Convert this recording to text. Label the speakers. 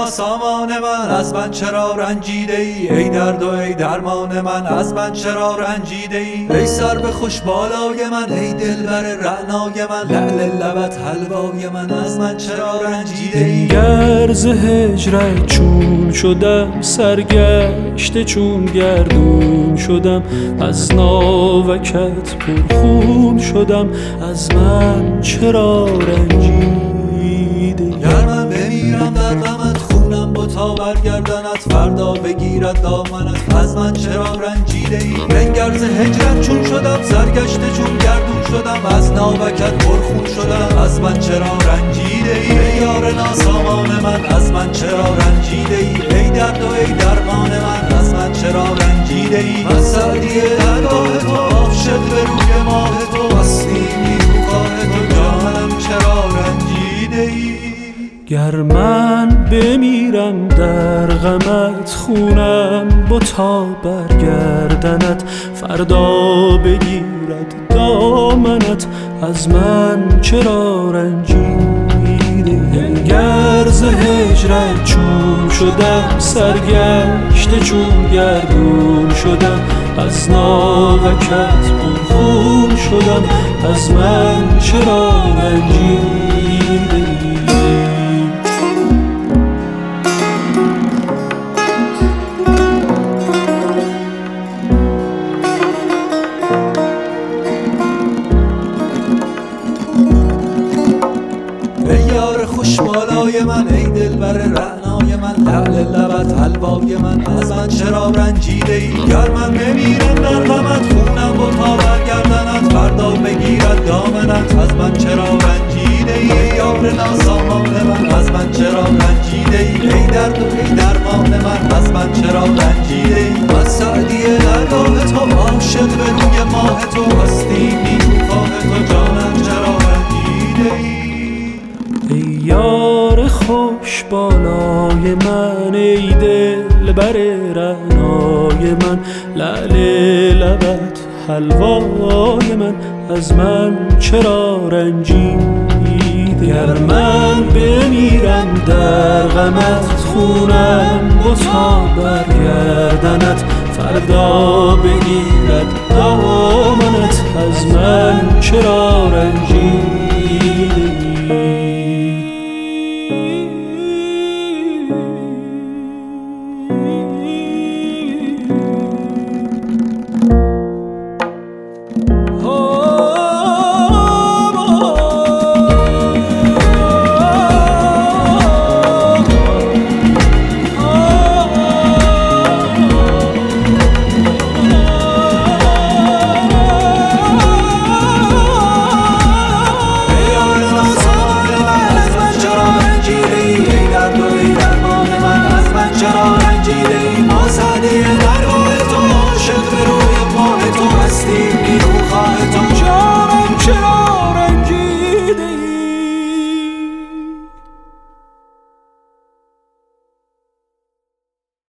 Speaker 1: ناسامان من از من چرا رنجیده ای؟ ای درد و ای درمان من از من چرا رنجیده ای؟ ای سرو خوش بالای من، ای دلبر رعنای من، لعل لبت حلوای من از من چرا رنجیده ای؟
Speaker 2: گر ز هجرت چون شدم، سرگشته چون گردون شدم، از ناوکت پرخون شدم، از من چرا رنجیده؟
Speaker 1: گر من بمیرم در غمت، خونم بتا برگردنت، فردا بگیرد دامنت، از من چرا رنجیده ای؟ بنگر ز هجرت چون شدم، سرگشته چون گردون شدم، از ناوکت پرخون شدم، از من چرا رنجیده ای؟ ای یار ناسامان من از من چرا رنجیده ای؟ ای درد و ای درمان من از من چرا رنجیده ای؟ من سعدی درگاه تو، عاشق به روی ماه تو، مسلمی روخاه تو، جانم چرا رنجیده ای؟
Speaker 2: گر من بمیرم در غمت، خونم بتا برگردنت، فردا بگیرد دامنت، از من چرا رنجیده؟ گر ز هجرت چون شدم، سرگشته چون گردون شدم، از ناوکت پرخون شدم، از من چرا رنجیده؟
Speaker 1: ای یار خوش بالای من، ای دلبر رعنای من، لعل لبت حلوای من از من چرا رنجیده ای؟ گر من بمیرم در غمت، خونم بتا برگردنت، فردا بگیرد دامنت، از من چرا رنجیده ای؟ ای یار ناسامان من از من چرا رنجیده ای؟ ای درد و ای درمان من از من چرا رنجیده ای؟ من سعدی درگاه تو، عاشق به روی ماه تو، هستی نیکوخواه تو، جانم چرا رنجیده ای؟
Speaker 2: ای یار خوش بالای من، ای دلبر رعنای من، لعل لبت حلوای من از من چرا رنجیده؟ گر من بمیرم در غمت، خونم بتا برگردنت، فردا بگیرد دامنت، از من چرا رنجیده؟